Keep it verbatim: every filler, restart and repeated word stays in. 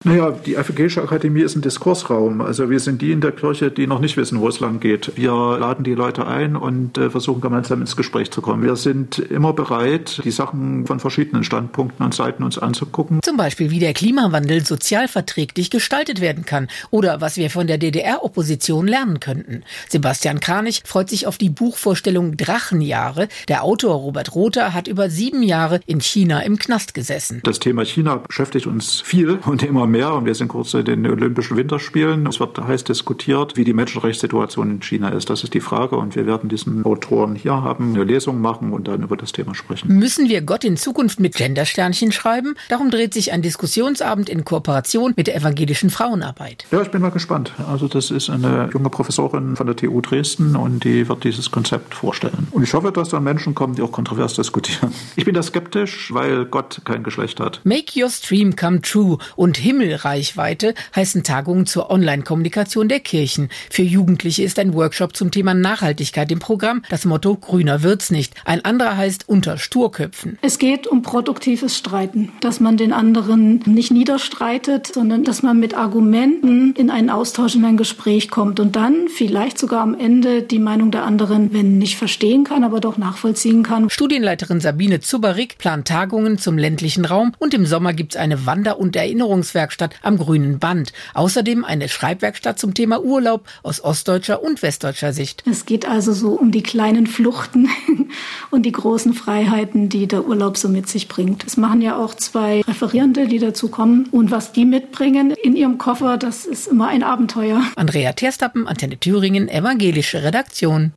Naja, die Evangelische Akademie ist ein Diskursraum. Also wir sind die in der Kirche, die noch nicht wissen, wo es lang geht. Wir laden die Leute ein und äh, versuchen gemeinsam ins Gespräch zu kommen. Wir sind immer bereit, die Sachen von verschiedenen Standpunkten und Seiten uns anzugucken. Zum Beispiel, wie der Klimawandel sozialverträglich gestaltet werden kann oder was wir von der D D R-Opposition lernen könnten. Sebastian Kranich freut sich auf die Buchvorstellung Drachenjahre. Der Autor Robert Rother hat über sieben Jahre in China im Knast gesessen. Das Thema China beschäftigt uns viel und immer mehr. Und wir sind kurz in den Olympischen Winterspielen. Es wird heiß diskutiert, wie die Menschenrechtssituation in China ist. Das ist die Frage. Und wir werden diesen Autoren hier haben, eine Lesung machen und dann über das Thema sprechen. Müssen wir Gott in Zukunft mit Gendersternchen schreiben? Darum dreht sich ein Diskussionsabend in Kooperation mit der Evangelischen Frauenarbeit. Ja, ich bin mal gespannt. Also das ist eine junge Professorin von der T U Dresden und die wird dieses Konzept vorstellen. Und ich hoffe, dass da Menschen kommen, die auch kontrovers diskutieren. Ich bin da skeptisch, weil Gott kein Geschlecht hat. Make your stream come true und Himmelreichweite heißen Tagungen zur Online-Kommunikation der Kirchen. Für Jugendliche ist ein Workshop zum Thema Nachhaltigkeit im Programm. Das Motto grüner wird's nicht. Ein anderer heißt unter Sturköpfen. Es geht um produktives Streiten, dass man den anderen nicht niederstreitet, sondern dass man mit Argumenten in einen Austausch, in ein Gespräch kommt und dann vielleicht sogar am Ende die Meinung der anderen, wenn nicht verstehen kann, aber doch nachvollziehen kann. Studienleiterin Sabine Zuberik plant Tagungen zum ländlichen Raum und im Sommer gibt's eine Wander- und Erinnerungswerkstatt am Grünen Band. Außerdem eine Schreibwerkstatt zum Thema Urlaub aus ostdeutscher und westdeutscher Sicht. Es geht also so um die kleinen Fluchten und die großen Freiheiten, die der Urlaub so mit sich bringt. Es machen ja auch zwei Referierende, die dazu kommen. Und was die mitbringen in ihrem Koffer, das ist immer ein Abenteuer. Andrea Terstappen, Antenne Thüringen, evangelische Redaktion.